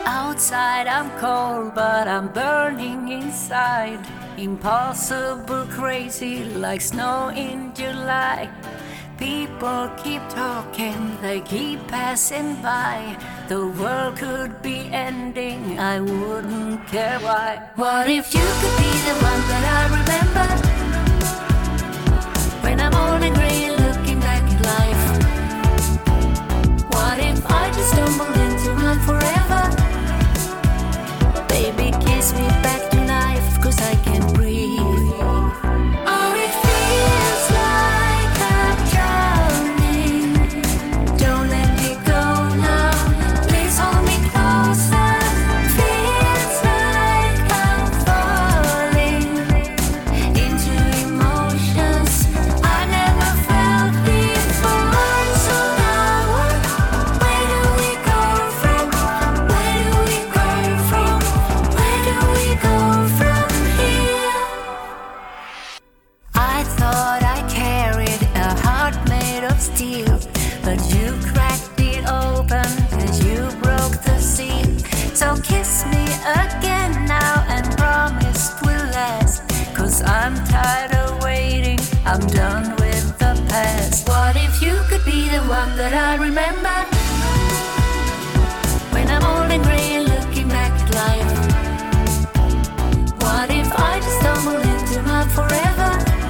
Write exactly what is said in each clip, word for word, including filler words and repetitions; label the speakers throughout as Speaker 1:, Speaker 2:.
Speaker 1: Outside I'm cold, but I'm burning inside. Impossible crazy like snow in July. People keep talking, they keep passing by. The world could be ending, I wouldn't care why. What if you could be the one that I remember? When I'm old and grey looking back at life. What if I just stumbled into my forever? Baby, kiss me back to life, 'cause I can't breathe. Oh, it feels like I'm drowning. Don't let me go now, please hold me closer. Feels like I'm falling into emotions I never felt before. So now where do we go from? Where do we go from? Where do we go from here? I thought I carried a heart made of steel, but you cracked it open and you broke the seal. So kiss me again now and promise we'll last, 'cause I'm tired of waiting, I'm done with the past. What if you could be the one that I remember? When I'm old and grey and looking back at life. What if I just stumble into my forever?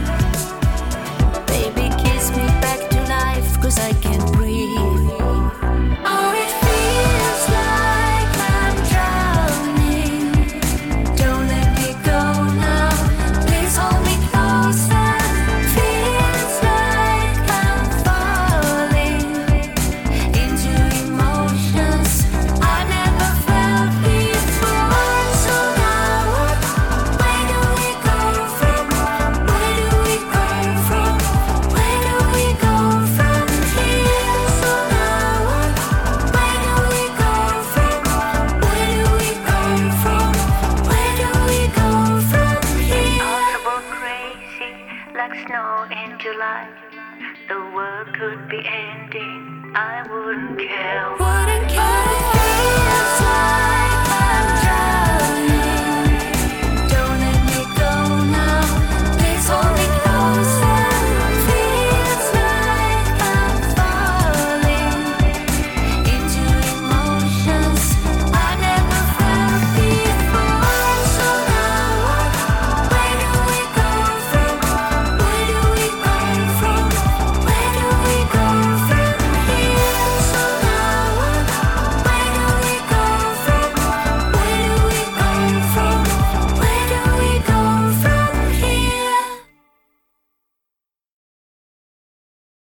Speaker 1: Baby, kiss me back to life, 'cause I can't breathe. Oh, it feels like I'm drowning. Don't let me go now, please hold me closer. Feels like I'm falling into emotions I never felt before. So now where do we go from? Where do we go from? Where do we go from here? So now where do we go from? Where do we go from? Where do we go from here? Possible crazy like snow in July. The world could be ending, I wouldn't care. Wouldn't care.